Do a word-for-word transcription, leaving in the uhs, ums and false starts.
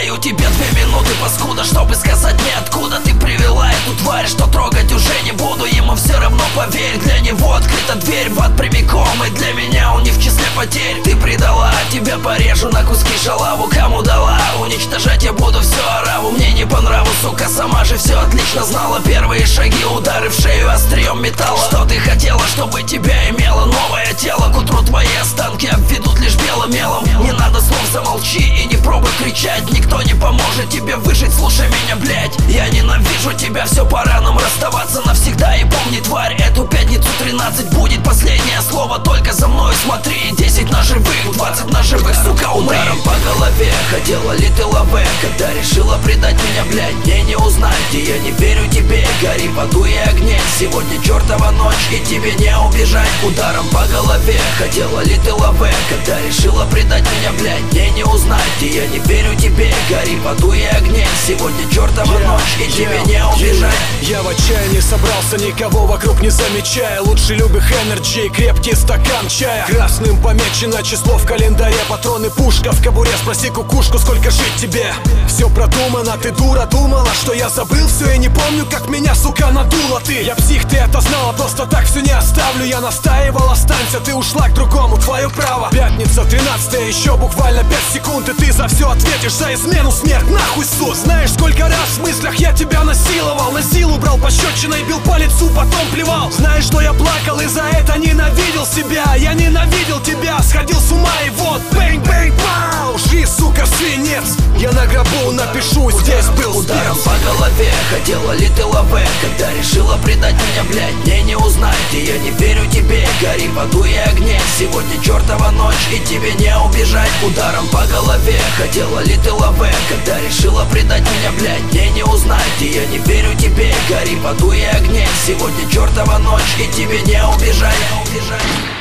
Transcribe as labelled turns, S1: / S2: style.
S1: Даю тебе две минуты, паскуда, чтобы сказать мне, откуда ты привела эту тварь, что трогать уже не буду. Ему все равно, поверь, для него открыта дверь в ад прямиком, и для меня он не в числе потерь. Ты предала, тебя порежу на куски шалаву. Кому дала, уничтожать я буду всю ораву. Мне не по нраву, сука, сама же все отлично знала. Первые шаги, удары в шею острием металла. Что ты хотела, чтобы тебя имело новое тело? К утру твои останки обведут лишь белым мелом. Не надо слов, замолчи и не пробуй кричать. Никто не поможет тебе выжить, слушай меня, блять. Я ненавижу тебя, все, пора нам расставаться навсегда. И помни, тварь, эту пятницу тринадцать будет последнее слово только за мной. Смотри, десять на живых, двадцать на живых, сука, умри. Ударом по голове, хотела ли ты лаве? Когда решила предать меня, блять, мне не узнать. И я не верю тебе, гори в аду и огне. Сегодня чертова ночь, и тебе не убежать. Ударом по голове, хотела ли ты лаве? Когда решила предать меня, блять, мне не узнать. И я не верю тебе, гори в аду и огне. Сегодня чертова yeah, ночь, и yeah, тебе не убежать.
S2: yeah. Я в отчаянии собрался, никого вокруг не замечая. Лучше любых энерджи, крепкий стакан чая. Красным помечено число в календаре. Патроны, пушка в кобуре, спроси кукушку, сколько жить тебе. Все продумано, ты дура, думала, что я забыл все и не помню, как меня, сука, надула ты. Я псих, ты это знала, просто так все не оставлю. Я настаивал, останься, ты ушла к другому, твое право. Пятница, тринадцатое, еще буквально пять секунд, и ты за все ответишь, за измену, смерть, нахуй суд. Знаешь, сколько раз в мыслях я тебя насиловал, на силу брал пощечиной, бил по лицу, потом плевал. Знаешь, что я плакал и за это ненавидел себя. Я ненавидел тебя, сходил с ума, и вот бэнг, бэнг, бау. Жизнь, сука, свинец, я на гробу напишу, здесь был
S1: ударом по голове, хотела ли ты лаве? Когда решила предать меня, блять, мне не узнать. И я не верю тебе, гори в аду и огне. Сегодня чертова ночь, и тебе не убежать. Ударом по голове, хотела ли ты лаве? Когда решила предать меня, блять, мне не узнать. И я не верю тебе, гори в аду и огне. Сегодня чертова ночь, и тебе не убежать, не убежать.